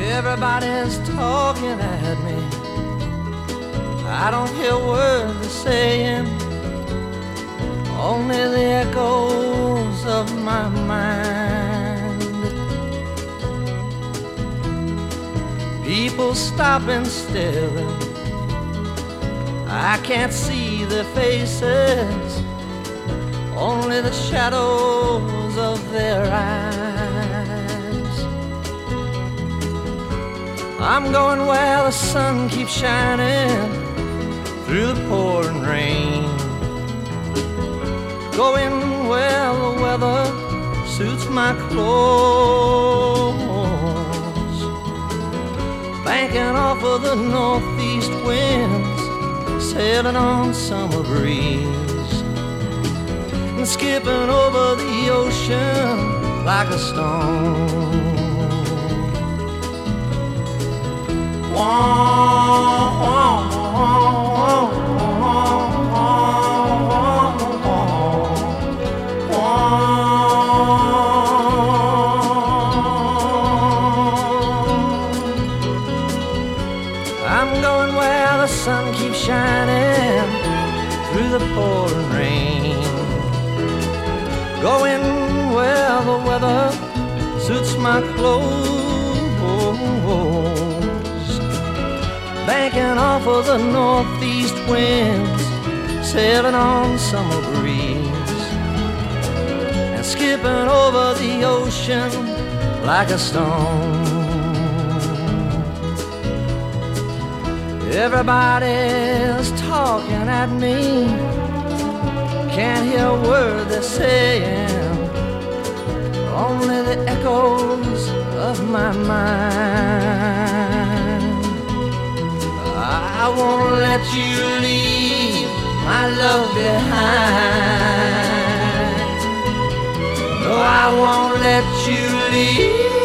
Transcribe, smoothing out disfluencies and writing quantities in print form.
Everybody's talking at me. I don't hear words they're saying, only the echoes of my mind. People stop and stare. I can't see their faces, only the shadows of their eyes. I'm going where the sun keeps shining through the pouring rain, going where the weather suits my clothes, banking off of the northeast winds, sailing on summer breeze, and skipping over the ocean like a stone. I'm going where the sun keeps shining through the pouring rain, going where the weather suits my clothes, banking off of the northeast winds, sailing on summer breeze, and skipping over the ocean like a stone. Everybody's talking at me, can't hear a word they're saying, only the echoes of my mind. I won't let you leave my love behind. No, I won't let you leave